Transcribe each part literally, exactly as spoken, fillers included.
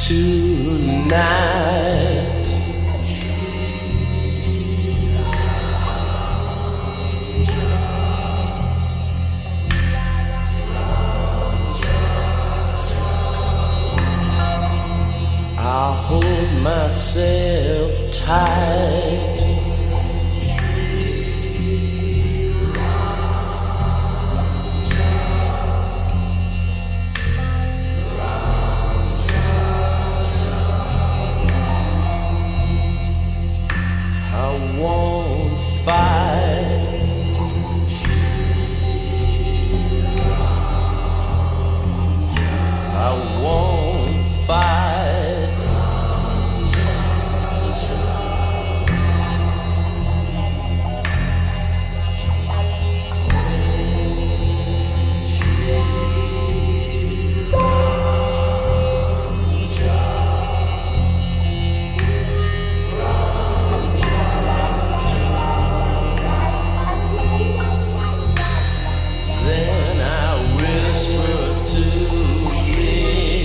tonight. I'll hold myself tight. I won't fight. I won't fight. Then I whisper to me,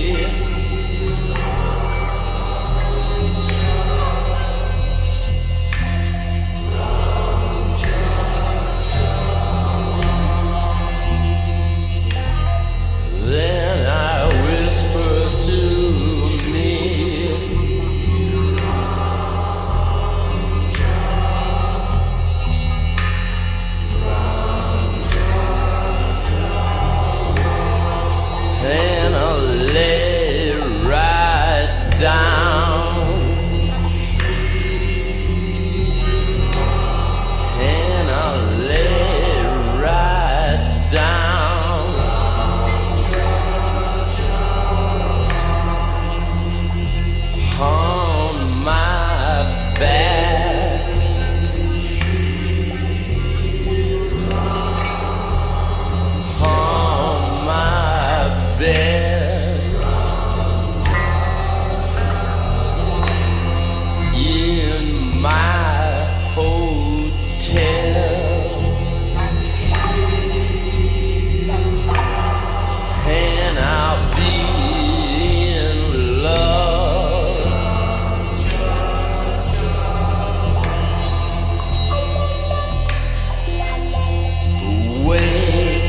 then I whisper to me, and I'll lay right down, and I'll lay right down, on my back, on my bed, in my hotel, and I'll be in love. Wait,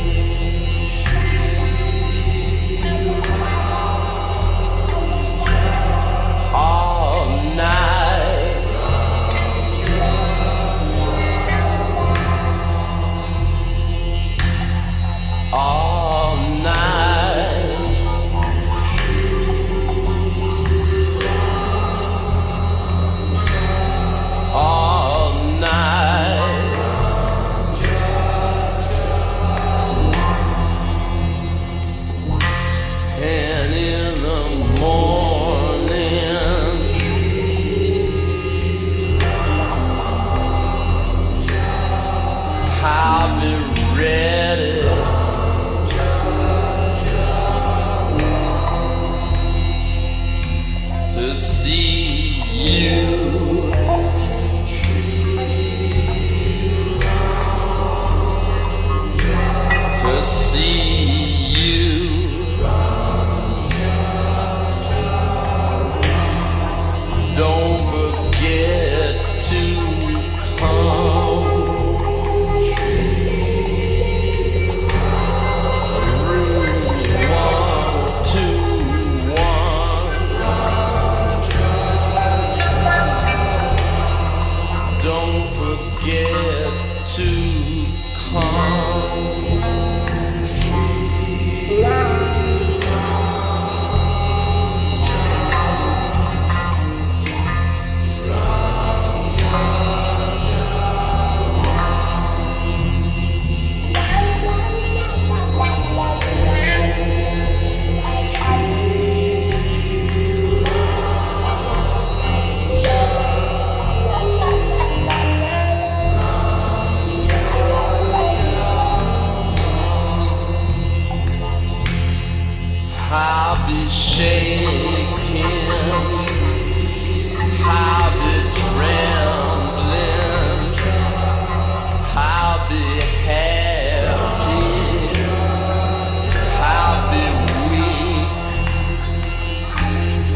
all night, all night, all night. And in the morning, I'll be ready to see you, to see you. Don't forget to come. Room one two one. Don't forget to come. I'll be shaking, I'll be trembling, I'll be happy, I'll be weak,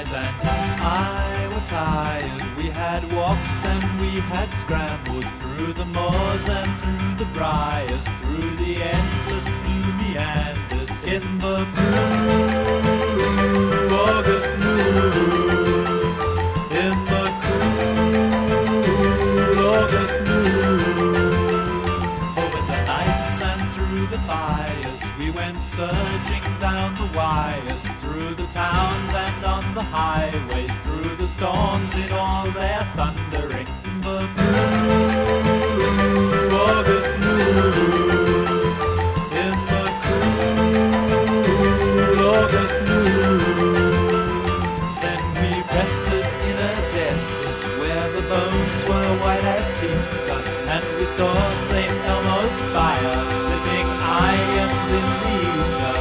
Alice and I were tired. We had walked and we had scrambled through the moors and through the briars, through the endless blue meanders in the blue August moon, in the cool August moon. Over the nights and through the fires, we went surging down the wires, through the towns and on the highways, through the storms in all their thundering. The blue August moon, in the cool August moon. Then we rested in a desert where the bones were white as teeth, son, and we saw Saint Elmo's fire splitting ions in the ether.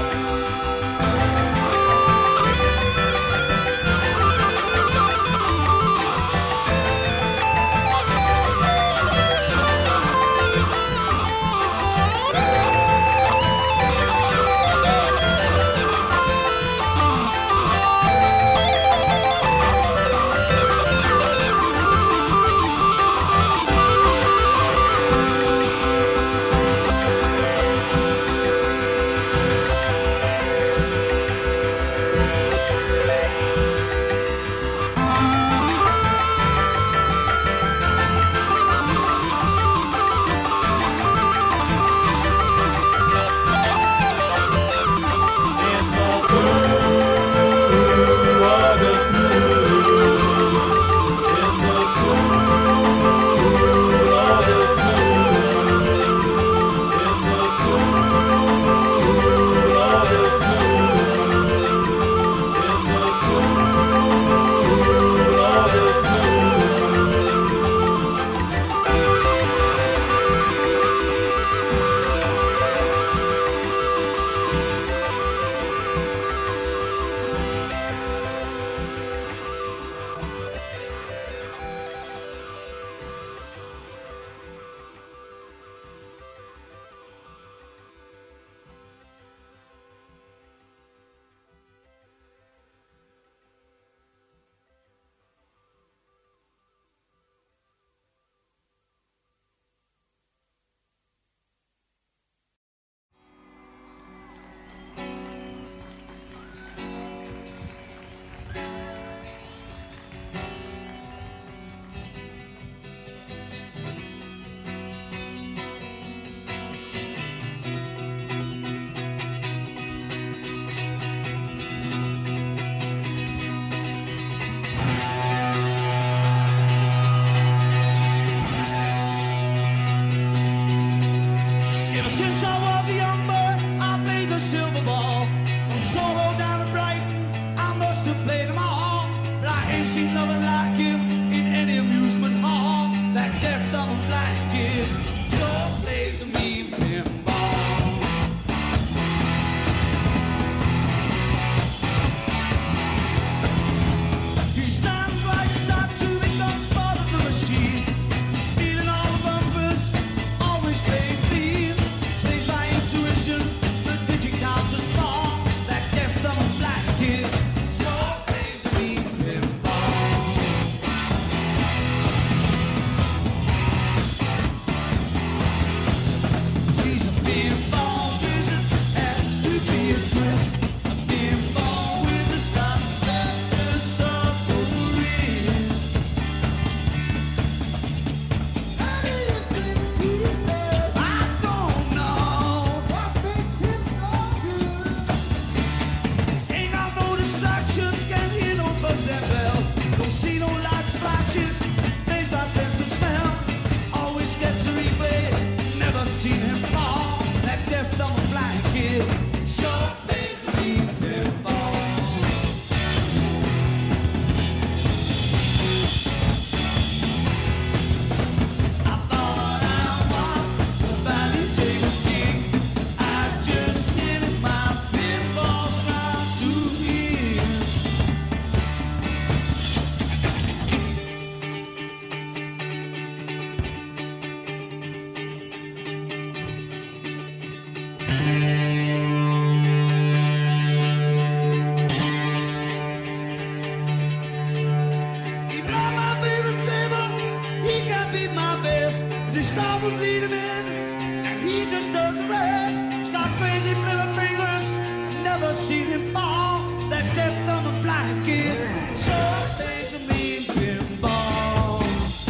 Since I was a young boy, I played the silver ball. From Soho down to Brighton, I must have played them all. But I ain't seen nothing like him in any amusement hall. That deaf, dumb, and blind kid sure plays a mean pinball. He stands like a statue, he comes part of the machine, feeling all the bumpers, always playing clean. Intuition, the digital just fall. That deaf, dumb, and blind kid sure plays a mean pinball. He's a pinball wizard, has to be a twist. A pinball wizard's got seven submarines. I don't know. Ain't got no distractions, can't hear no buzz and bells. Don't see no lights flashing, plays by sense of smell. Always gets a replay, never seen him fall. That deaf, dumb, and blind kid sure plays a mean pinball. I thought I was the valley taker's king. I just handed my pinball crown to him. She saw was lead him in, and he just does the rest. He's got crazy flipping fingers, never seen him fall. That deaf, dumb, and blind kid sure thinks of me in pinball.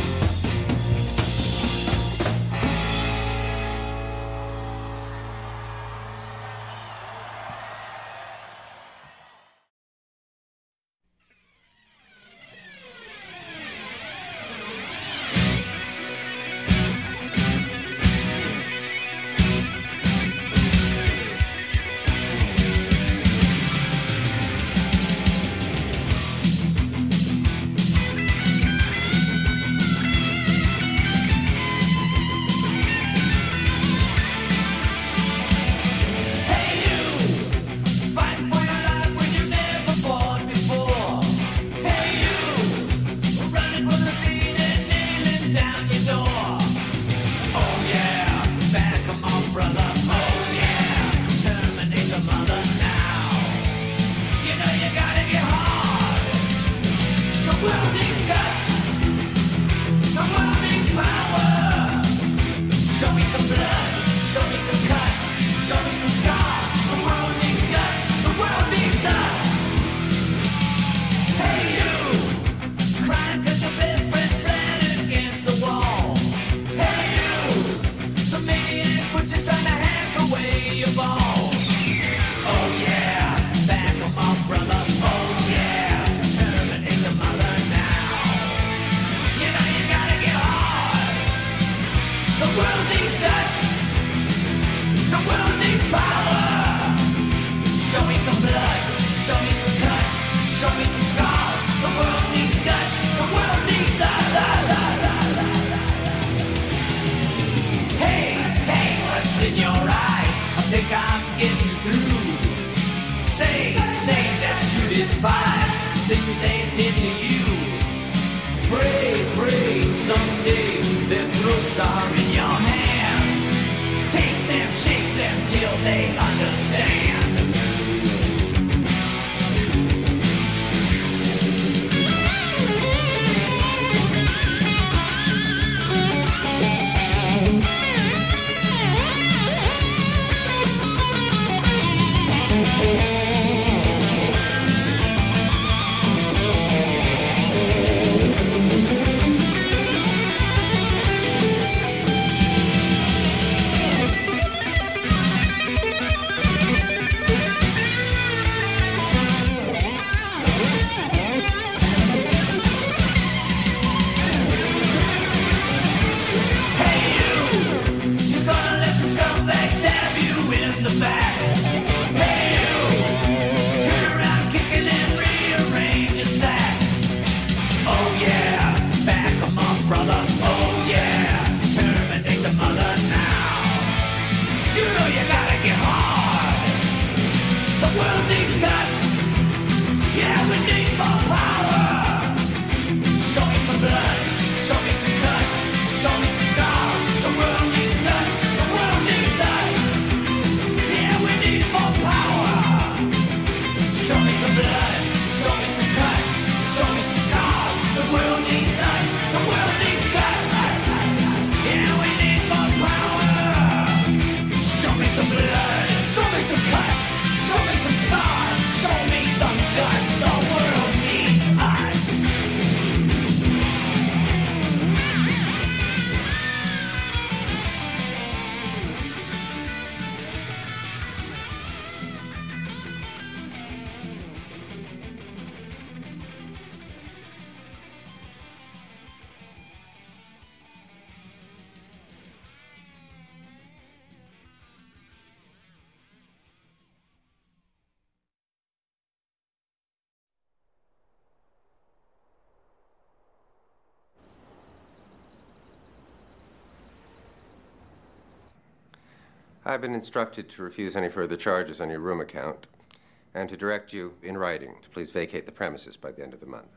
I've been instructed to refuse any further charges on your room account and to direct you in writing to please vacate the premises by the end of the month.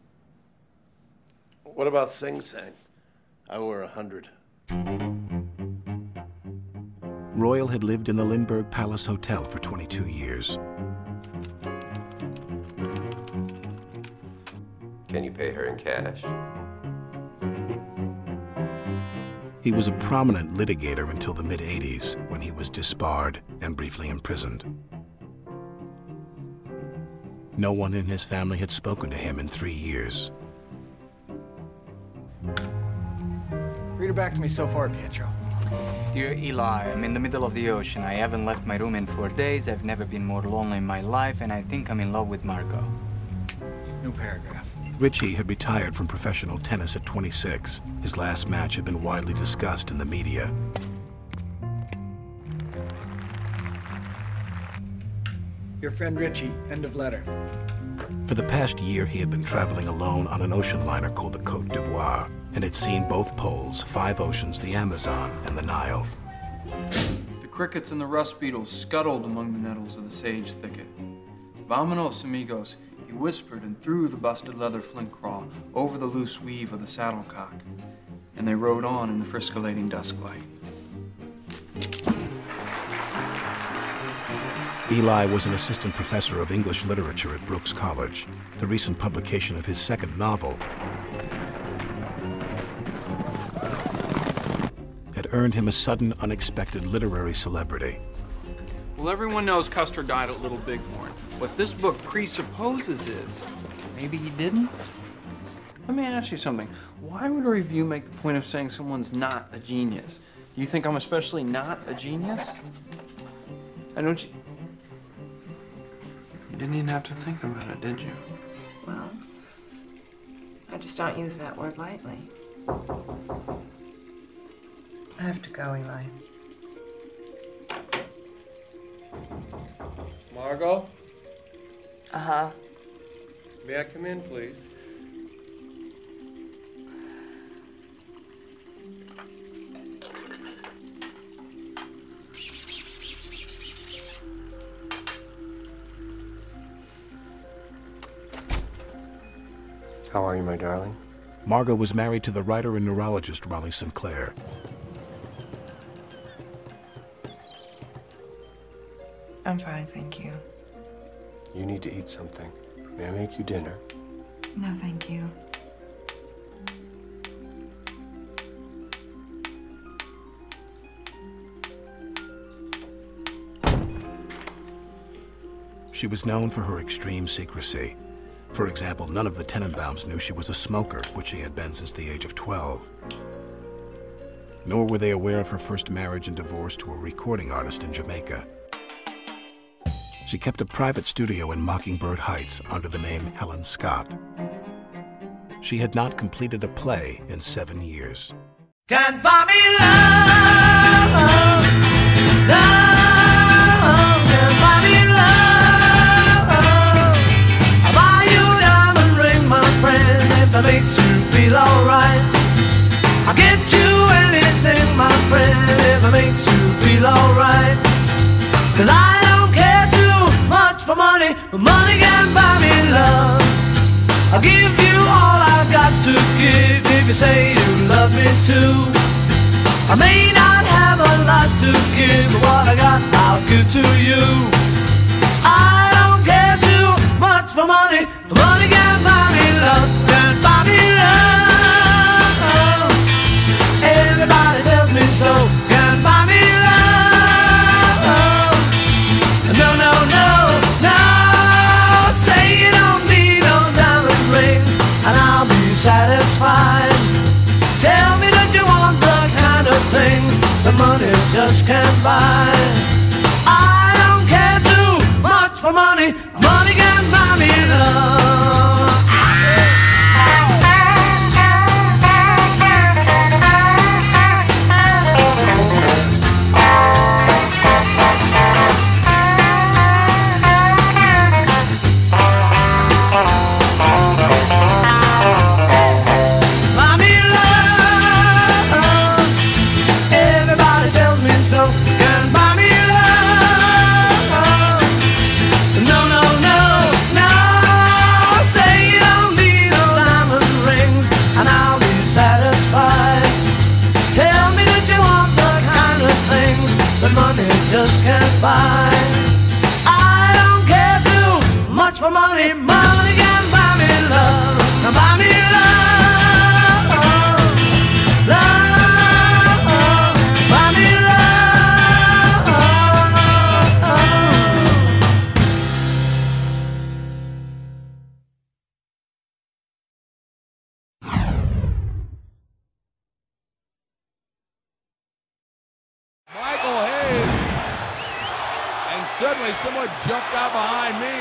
What about Sing Sang? I owe her a hundred. Royal had lived in the Lindbergh Palace Hotel for twenty-two years. Can you pay her in cash? He was a prominent litigator until the mid-eighties, when he was disbarred and briefly imprisoned. No one in his family had spoken to him in three years. Read it back to me so far, Pietro. Dear Eli, I'm in the middle of the ocean. I haven't left my room in four days. I've never been more lonely in my life, and I think I'm in love with Margot. New paragraph. Richie had retired from professional tennis at twenty-six. His last match had been widely discussed in the media. Your friend Richie, end of letter. For the past year, he had been traveling alone on an ocean liner called the Côte d'Ivoire, and had seen both poles, five oceans, the Amazon and the Nile. The crickets and the rust beetles scuttled among the nettles of the sage thicket. Vamonos, amigos, he whispered and threw the busted leather flint crawl over the loose weave of the saddlecock, and they rode on in the friscolating dusk light. Eli was an assistant professor of English literature at Brooks College. The recent publication of his second novel had earned him a sudden, unexpected literary celebrity. Well, everyone knows Custer died at Little Bighorn. What this book presupposes is, maybe he didn't? Let me ask you something. Why would a review make the point of saying someone's not a genius? You think I'm especially not a genius? I don't you... You didn't even have to think about it, did you? Well, I just don't use that word lightly. I have to go, Eli. Margot? Uh-huh. May I come in, please? How are you, my darling? Margot was married to the writer and neurologist Raleigh Sinclair. I'm fine, thank you. You need to eat something. May I make you dinner? No, thank you. She was known for her extreme secrecy. For example, none of the Tenenbaums knew she was a smoker, which she had been since the age of twelve. Nor were they aware of her first marriage and divorce to a recording artist in Jamaica. She kept a private studio in Mockingbird Heights under the name Helen Scott. She had not completed a play in seven years. Can't buy me love, love, can't buy me love. I'll buy you a diamond ring, my friend, if that makes you feel alright. I'll get you anything, my friend, if it makes you feel alright. Cause I don't care too much for money, but money can't buy me love. I'll give you all I've got to give if you say you love me too. I may not have a lot to give, but what I got I'll give to you. I don't care too much for money, but money can't buy me love, can't buy me love. Everybody tells me so, can't buy me love. No, no, no, no. Say you don't need no diamond rings, and I'll be satisfied. Tell me that you want the kind of things that money just can't buy. I don't care too much for money, money can't buy me love. Just can't buy. I don't care too much for money. Money can buy me love. Now buy me love, love, suddenly someone jumped out behind me.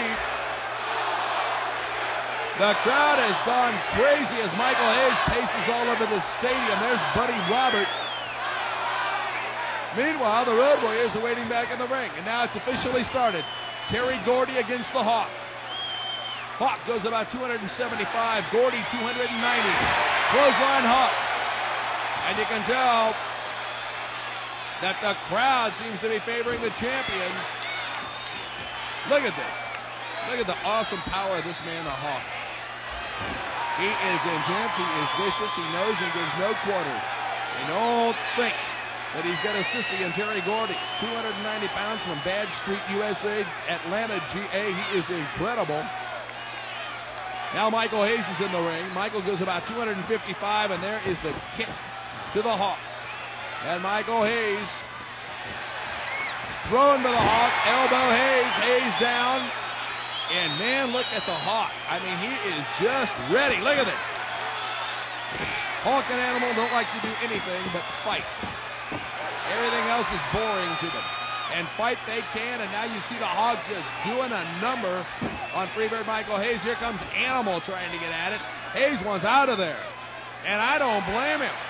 The crowd has gone crazy as Michael Hayes paces all over the stadium. There's Buddy Roberts. Meanwhile, the Road Warriors are waiting back in the ring, and now it's officially started. Terry Gordy against the Hawk. Hawk goes about two seventy-five, Gordy two ninety. Clothesline Hawk. And you can tell that the crowd seems to be favoring the champions. Look at this. Look at the awesome power of this man, the Hawk. He is intense, he is vicious, he knows and gives no quarters. And don't think that he's got a sissy in Terry Gordy. two ninety pounds from Bad Street, U S A, Atlanta, G A. He is incredible. Now Michael Hayes is in the ring. Michael goes about two fifty-five, and there is the kick to the Hawk. And Michael Hayes thrown to the Hawk. Elbow Hayes. Hayes down. And man, look at the Hawk. I mean, he is just ready. Look at this. Hawk and Animal don't like to do anything but fight. Everything else is boring to them. And fight they can, and now you see the Hawk just doing a number on Freebird Michael Hayes. Here comes Animal trying to get at it. Hayes wants out of there, and I don't blame him.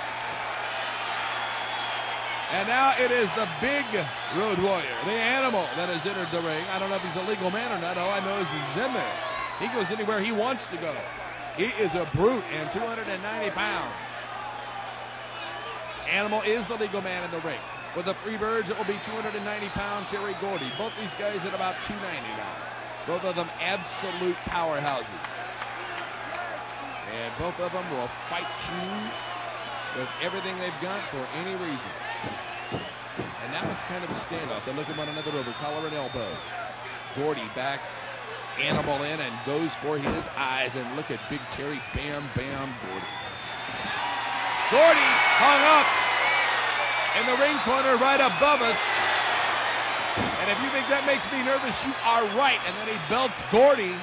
And now it is the big Road Warrior, the Animal, that has entered the ring. I don't know if he's a legal man or not. All I know is he's in there. He goes anywhere he wants to go. He is a brute and two ninety pounds. Animal is the legal man in the ring. With the Freebirds, it will be two ninety pound Terry Gordy. Both these guys at about two ninety now. Both of them absolute powerhouses. And both of them will fight you with everything they've got for any reason. And now it's kind of a standoff. They're looking one another over collar and elbow. Gordy backs Animal in and goes for his eyes. And look at big Terry. Bam, bam, Gordy. Gordy hung up in the ring corner right above us. And if you think that makes me nervous, you are right. And then he belts Gordy.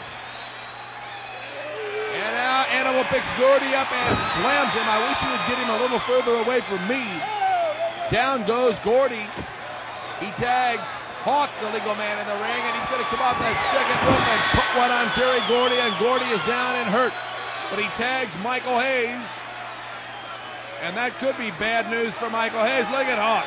And now Animal picks Gordy up and slams him. I wish he would get him a little further away from me. Down goes Gordy. He tags Hawk, the legal man, in the ring, and he's going to come off that second rope and put one on Terry Gordy, and Gordy is down and hurt. But he tags Michael Hayes. And that could be bad news for Michael Hayes. Look at Hawk.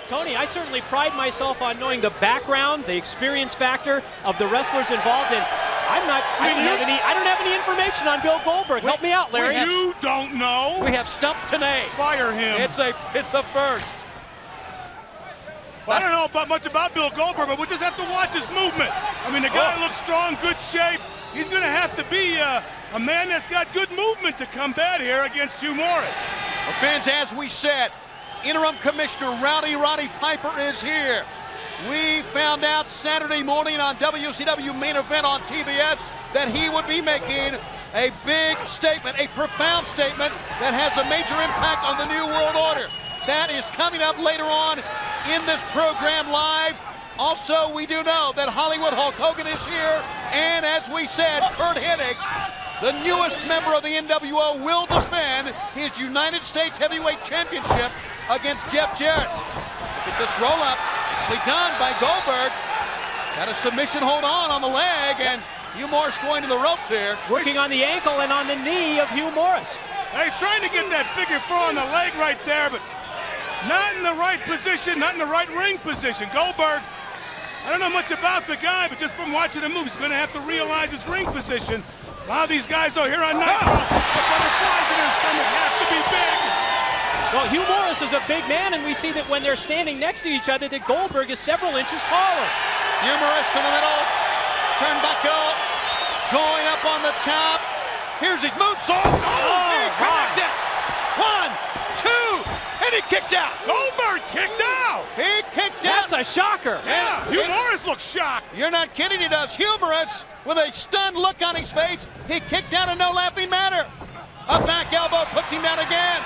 Tony, I certainly pride myself on knowing the background, the experience factor of the wrestlers involved in. I'm not. I don't have any. I don't have any information on Bill Goldberg. Help me out, Larry. Have, you don't know. We have Stump Tenay. Fire him. It's a. It's a first. Well, I don't know about much about Bill Goldberg, but we'll just have to watch his movement. I mean, the guy oh. looks strong, good shape. He's going to have to be uh, a man that's got good movement to combat here against Hugh Morris. Well, fans, as we said, Interim Commissioner Rowdy Roddy Piper is here. We found out Saturday morning on W C W Main Event on T B S that he would be making a big statement, a profound statement that has a major impact on the New World Order. That is coming up later on in this program live. Also, we do know that Hollywood Hulk Hogan is here, and as we said, Curt Hennig, the newest member of the N W O, will defend his United States Heavyweight Championship against Jeff Jarrett. Look at this roll-up, nicely done by Goldberg. Got a submission hold on on the leg, and Hugh Morris going to the ropes here. Working on the ankle and on the knee of Hugh Morris. He's trying to get that figure four on the leg right there, but not in the right position, not in the right ring position. Goldberg, I don't know much about the guy, but just from watching him move, he's going to have to realize his ring position. A lot of these guys, though, here on Nitro, the butterflies in his stomach have to be big. Well, Hugh Morris is a big man, and we see that when they're standing next to each other, that Goldberg is several inches taller. Hugh Morris to the middle, turnbuckle, going up on the top. Here's his moonsault. Oh, oh he connected. One, two, and he kicked out. Goldberg kicked out. He kicked out. That's a shocker. Yeah, Hugh Morris looks shocked. You're not kidding, he does. Hugh Morris, with a stunned look on his face, he kicked out in no laughing matter. A back elbow puts him down again.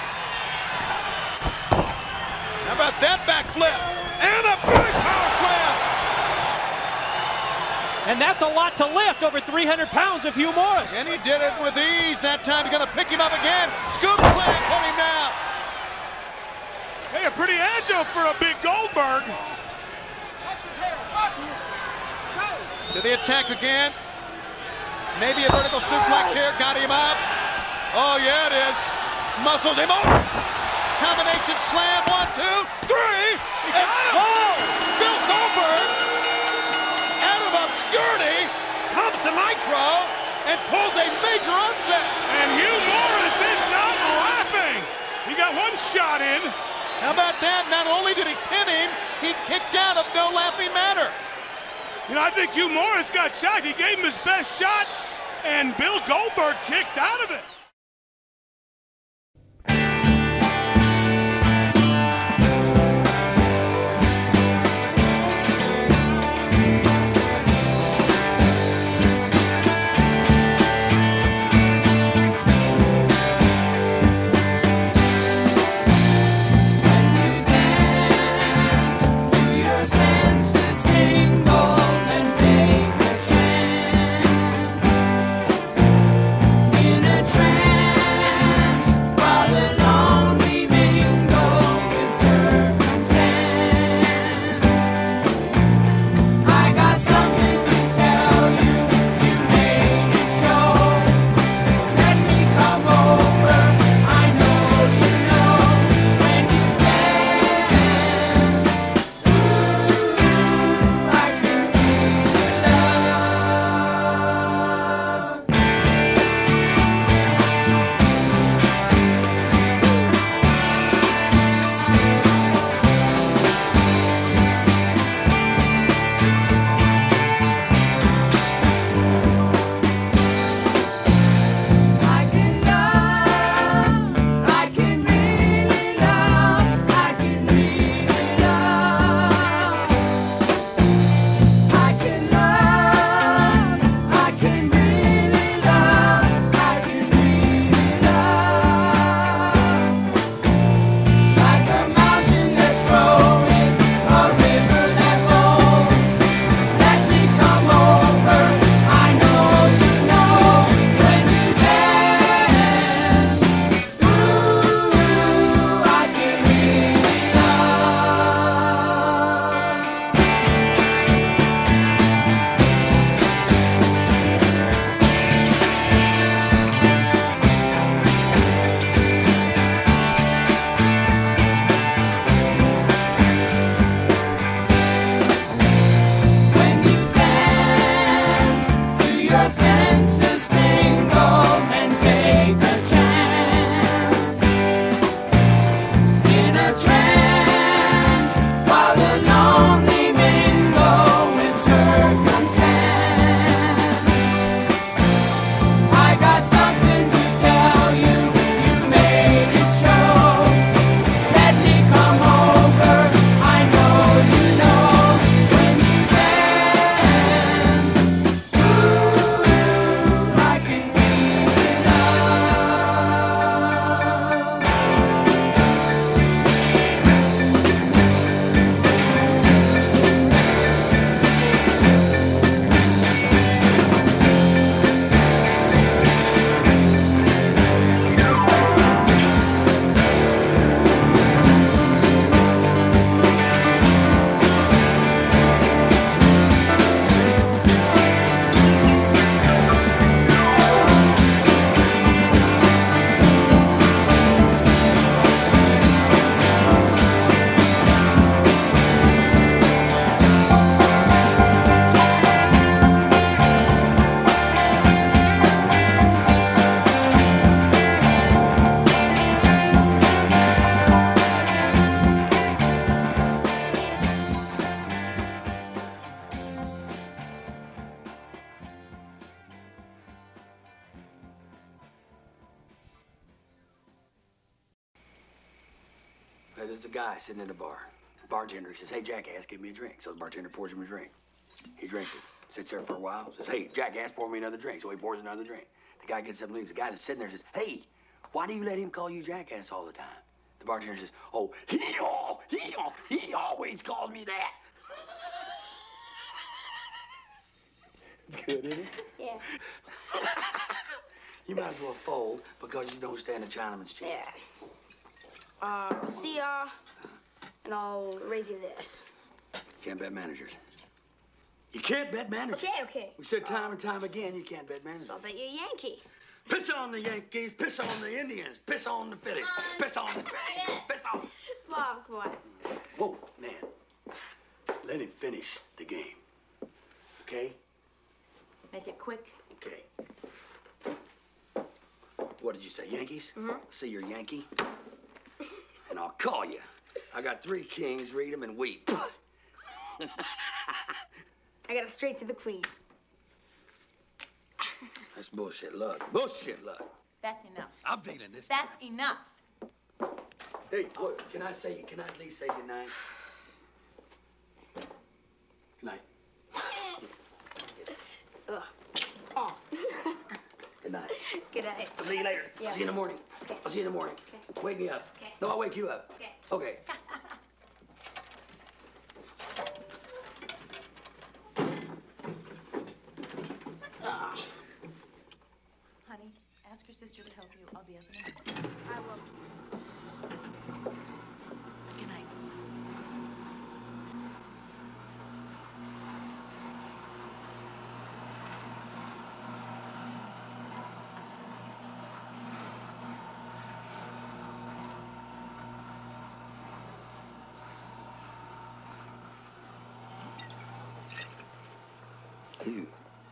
How about that backflip? And a big power slam. And that's a lot to lift, over three hundred pounds of Hugh Morris. And he did it with ease. That time he's going to pick him up again. Scoop slam, put him down. Hey, a pretty agile for a big Goldberg. To the attack again. Maybe a vertical suplex here. Got him up. Oh, yeah, it is. Muscles him over. Combination slam. One, two, three. And oh, Bill Goldberg, out of obscurity, comes to Nitro and pulls a major upset. And Hugh Morris is not laughing. He got one shot in. How about that? Not only did he pin him, he kicked out of no laughing matter. You know, I think Hugh Morris got shot. He gave him his best shot, and Bill Goldberg kicked out of it. In a trance. there's a guy sitting in the bar. The bartender says, hey, Jackass, give me a drink. So the bartender pours him a drink. He drinks it, sits there for a while, says, hey, Jackass, pour me another drink. So he pours another drink. The guy gets up and leaves. The guy that's sitting there says, hey, why do you let him call you Jackass all the time? The bartender says, oh, he, all, he, all, he always calls me that. It's good, isn't it? Yeah. You might as well fold because you don't stand a Chinaman's chance. Yeah. Uh, see ya, and I'll raise you this. You can't bet managers. You can't bet managers. Okay, okay. We said time and time again, you can't bet managers. So I'll bet you a Yankee. Piss on the Yankees, piss on the Indians, piss on the Phillies, piss on the Braves, piss on... Come on, come on. Whoa, man. Let him finish the game. Okay? Make it quick. Okay. What did you say, Yankees? Mm-hmm. See your Yankee? And I'll call you. I got three kings, read them and weep. I got it straight to the queen. That's bullshit luck. Bullshit luck. That's enough. I'm dealing this. That's enough. Hey, look, can I say, can I at least say goodnight? Good night. Ugh. Oh. Good night. Good night. I'll see you later. Yeah. I'll see you in the morning. Okay. I'll see you in the morning. Okay. Wake me up. Okay. No, I'll wake you up. Okay. Okay. Ah. Honey, ask your sister to help you. I'll be up in a minute. I will. Good night. Ew.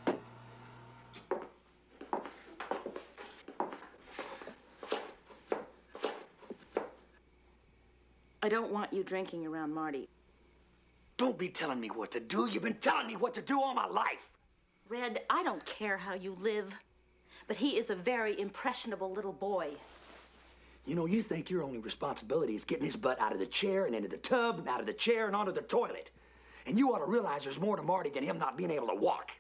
I don't want you drinking around Marty. Don't be telling me what to do. You've been telling me what to do all my life. Red, I don't care how you live, but he is a very impressionable little boy. You know, you think your only responsibility is getting his butt out of the chair and into the tub and out of the chair and onto the toilet. And you ought to realize there's more to Marty than him not being able to walk.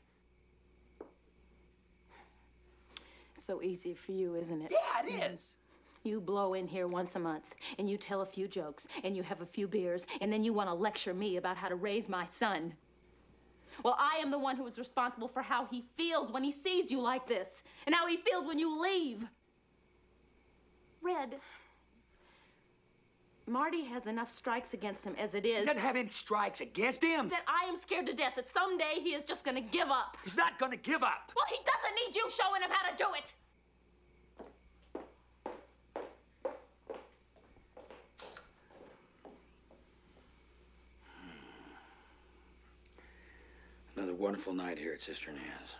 So easy for you, isn't it? Yeah, it is. You blow in here once a month, and you tell a few jokes, and you have a few beers, and then you want to lecture me about how to raise my son. Well, I am the one who is responsible for how he feels when he sees you like this, and how he feels when you leave. Red, Marty has enough strikes against him as it is. He doesn't have any strikes against him. That I am scared to death that someday he is just gonna give up. He's not gonna give up. Well, he doesn't need you showing him how to do it. Another wonderful night here at Sister Nan's.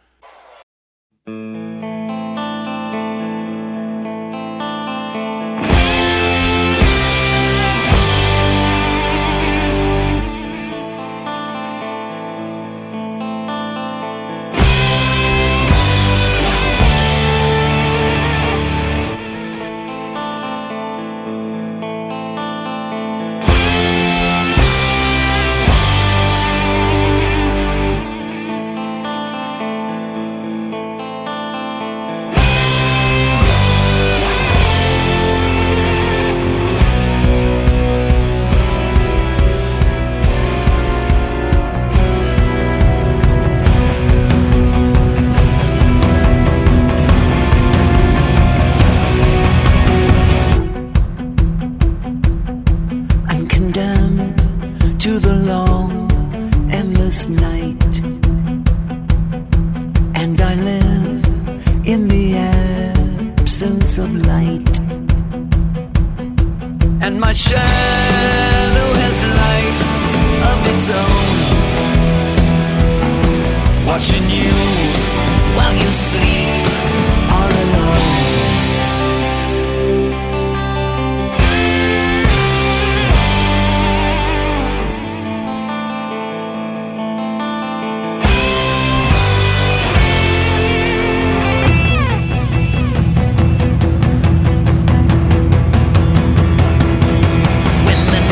When the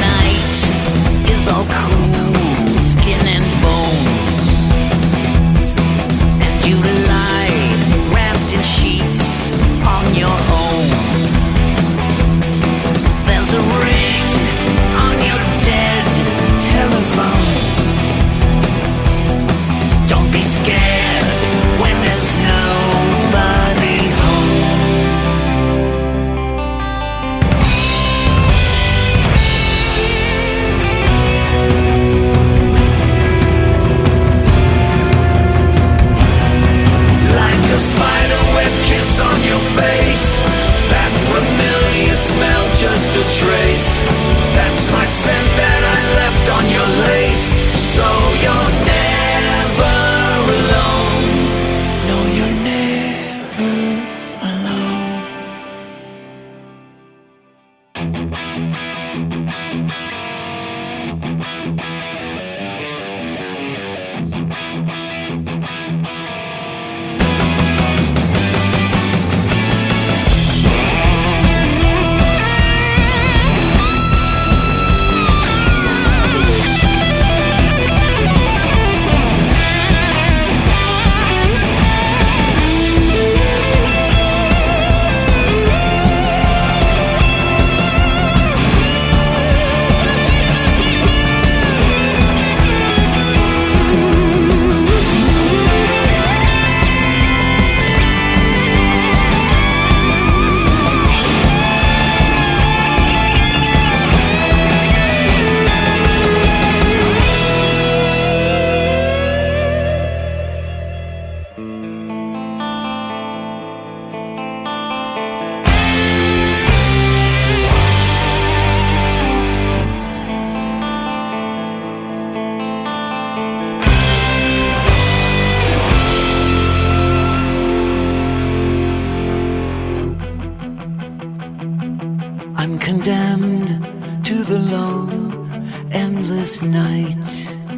condemned to the long, endless night.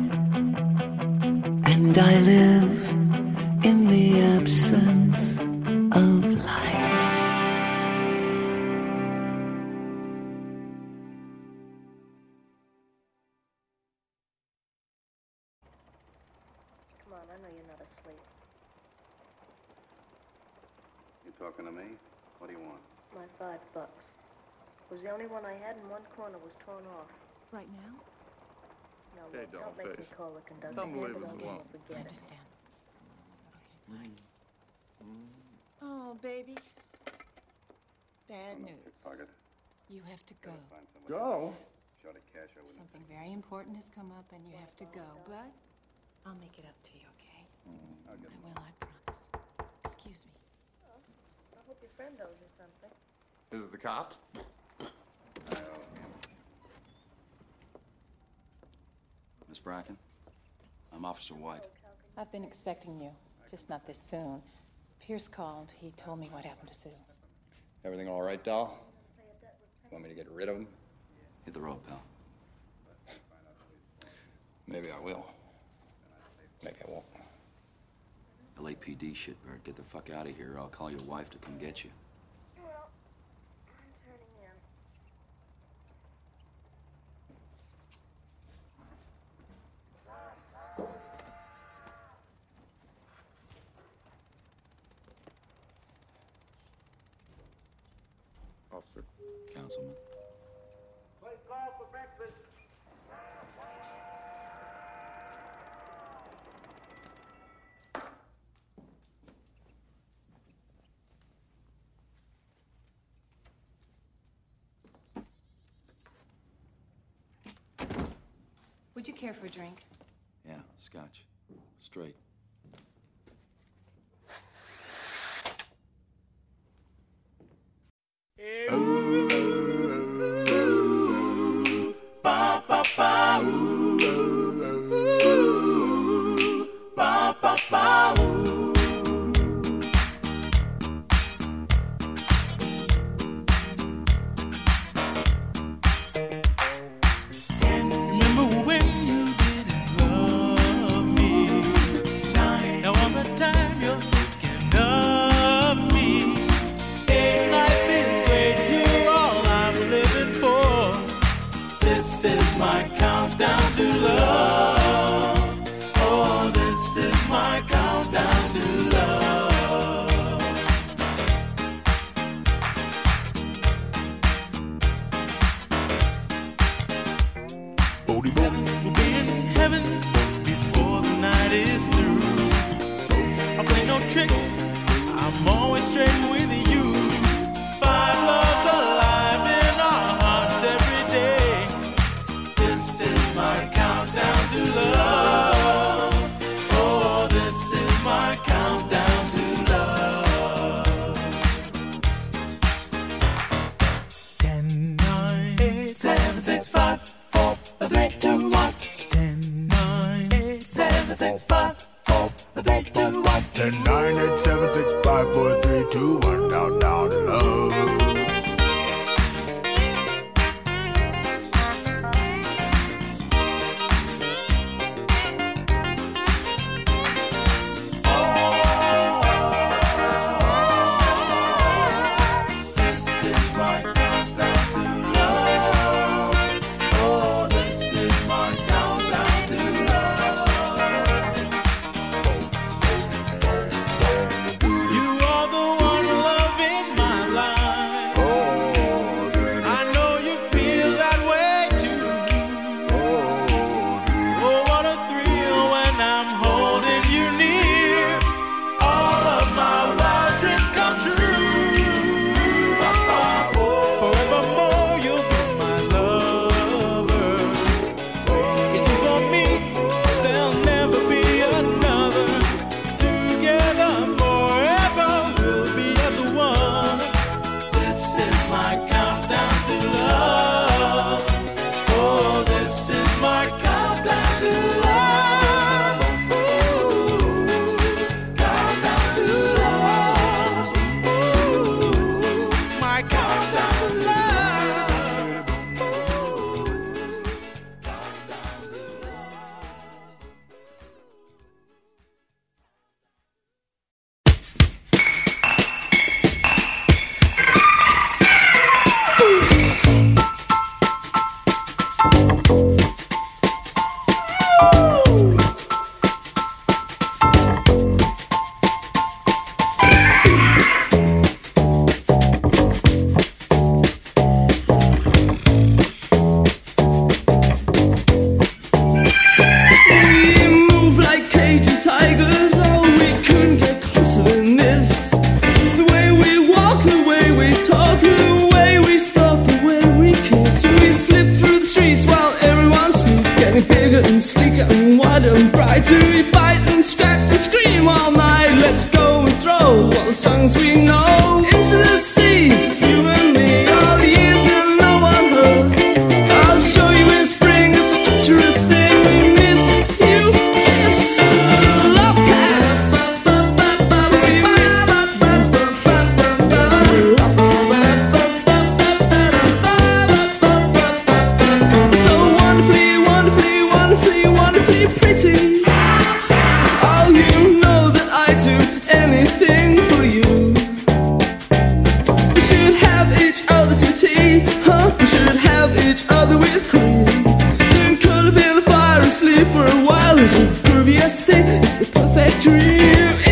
And I live in the absence of light. Come on, I know you're not asleep. You talking to me? What do you want? My five bucks. It was the only one I had, and one corner was torn off. Right now? No, Hey, look, don't make me Dollface. call the conductor. Tell 'em to Hand leave it us over alone. and forget I it. understand. Oh, baby. Bad news. Pocket. You have to go. Go? Short of cash, I wouldn't. Something very important has come up and you have to go, but I'll make it up to you, okay? I'll get I will, I promise. Excuse me. I hope your friend owes you something. Is it the cops? Miss Bracken, I'm Officer White. I've been expecting you, just not this soon. Pierce called. He told me what happened to Sue. Everything all right, doll? Want me to get rid of him? Hit the road, pal. Maybe I will. Maybe I won't. L A P D shitbird, get the fuck out of here. I'll call your wife to come get you. Well, I'm turning in. Officer. Councilman. Please call for breakfast. Would you care for a drink? Yeah, scotch. Straight. Ba ba ba ooh, ooh, ba ba ba ooh. Remember when you didn't love me? Now all the time you're thinking of me. Hey, life is great, you're all I'm living for. This is my countdown to love. Oh, this is my countdown to love. Seven will be in heaven before the night is through. I play no tricks, I'm always straight with you. Five loves alive in our hearts every day. This is my countdown to love. Oh, this is my countdown to love. Ten, nine, eight, seven, six, five, four, three, two, one. Ten, nine, eight, seven, six, five, four, three, two, one. Ten, nine, eight, seven, six, five, four, three, two, one. Down, down, love. This is my countdown to love. Oh, this is my countdown to love. You are the one love in my life. We bite and scratch and scream all night. Let's go and throw all the songs we know into the sea. You and me, all the years that no one heard. I'll show you in spring, it's a treacherous thing. We miss you, yes. Love cats. We miss love cats. So wonderfully, wonderfully, wonderfully, wonderfully pretty. We should have each other with cream. Then curl up in the fire and sleep for a while. It's the grooviest thing, it's the perfect dream.